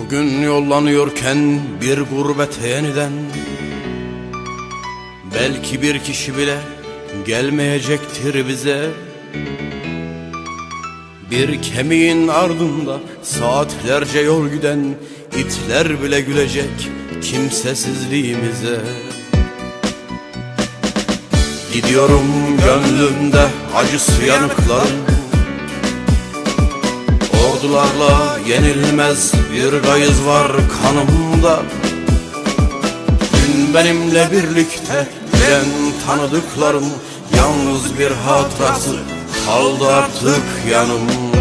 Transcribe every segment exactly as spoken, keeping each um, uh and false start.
Bugün yollanıyorken bir gurbete yeniden, belki bir kişi bile gelmeyecektir bize. Bir kemiğin ardında saatlerce yol giden itler bile gülecek kimsesizliğimize. Gidiyorum gönlümde acısı yanıkların, ordularla yenilmez bir gayız var kanımda. Dün benimle birlikte giden tanıdıklarım, yalnız bir hatırası kaldı artık yanımda.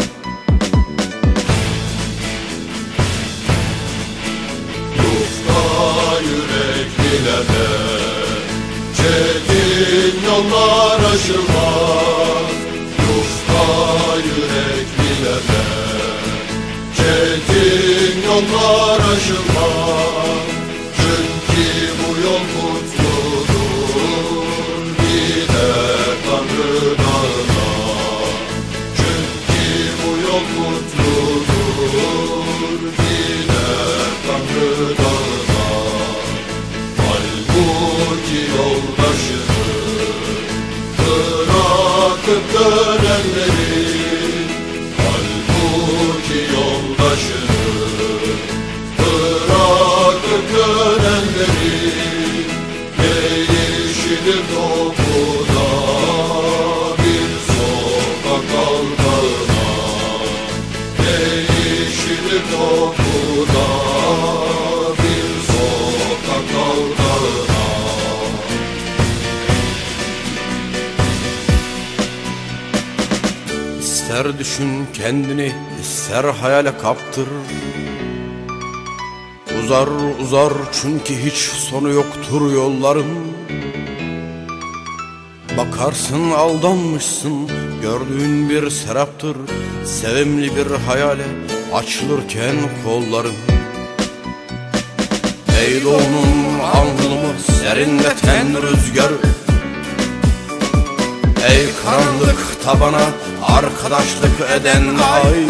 Yufka yüreklilere çetin yollar aşılmaz. Yufka yüreklilere çetin yollar aşılmaz. Çünkü bu yol mutludur, gider Tanrı dağına. Çünkü bu yol mutludur, gider Tanrı dağına. Halbuki yoldaşını bırakıp dönenleri, halbuki yoldaşını bırakıp dönenleri, değişilir topuda bir sokak aldığına, değişilir topuda bir sokak aldığına. İster düşün kendini, ister hayale kaptır. Uzar uzar çünkü hiç sonu yoktur yolların. Bakarsın aldanmışsın, gördüğün bir seraptır. Sevimli bir hayale açılırken kolların. Ey doğunun alnımı serinleten rüzgarı, ey karanlık tabana arkadaşlık eden ay.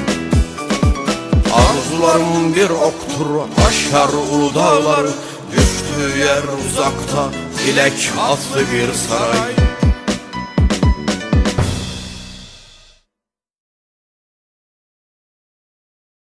Arzularım bir oktur, aşar ulu dağları, düştüğü yer uzakta dilek atlı bir saray.